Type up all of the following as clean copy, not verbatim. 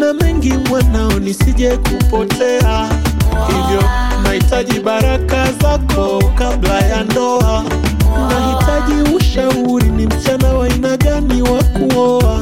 ina mengi mwanao nisije kupotea. Hivyo nahitaji baraka zako kabla ya ndoa. Nahitaji ushauri, ni msichana wa aina gani wa kuoa.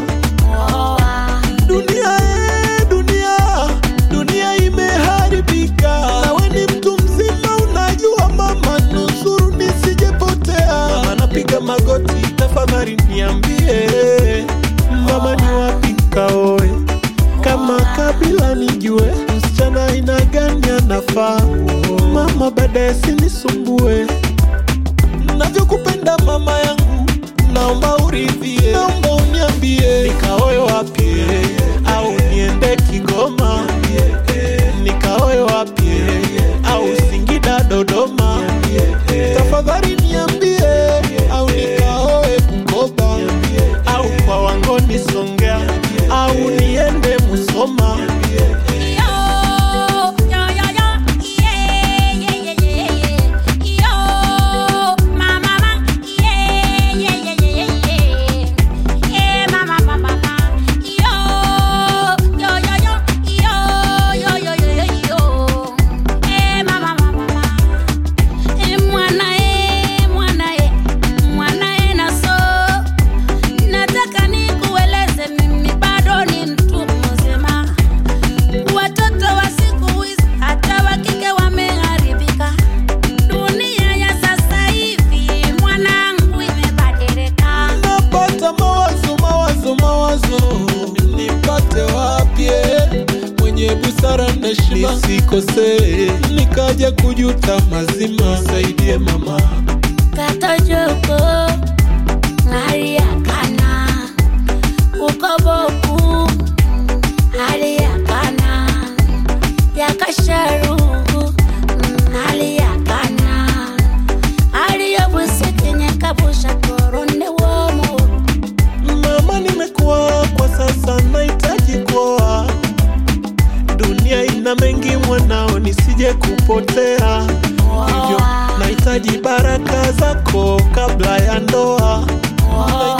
Dunia imeharibika. Nawe ni mtu mzima unajua mama, nusuru nisijepotea. Mama napiga magoti, tafadhali niambie mama ni wapi kaoe. Kama kabila nijue, msichana aina gani anafaa. Mama baadaye sinisumbue. Navyokupenda mama yangu, naomba uridhie. Naomba uniambie nikaoe wapi, au niende Kigoma. Nikaoe wapi, au Singida Dodoma. Tafadhali niambie, au nikaoe Bukoba, au kwa Wangoni Songea, au niende Musoma. Nipate wapi mwenye busara na heshima, nisikose nikaja kujuta mazima. Saidie mama. Kata joko hali ya kana ukoboku, hali ya kana ya kasharu, hali ya kana hali ya busiki nyakabusha koronde womo. Mama nimekuwa kwa sasa, nahitaji kuoa. Dunia ina mengi mwanao nisije kupotea. Hivyo nahitaji baraka zako kabla ya ndoa.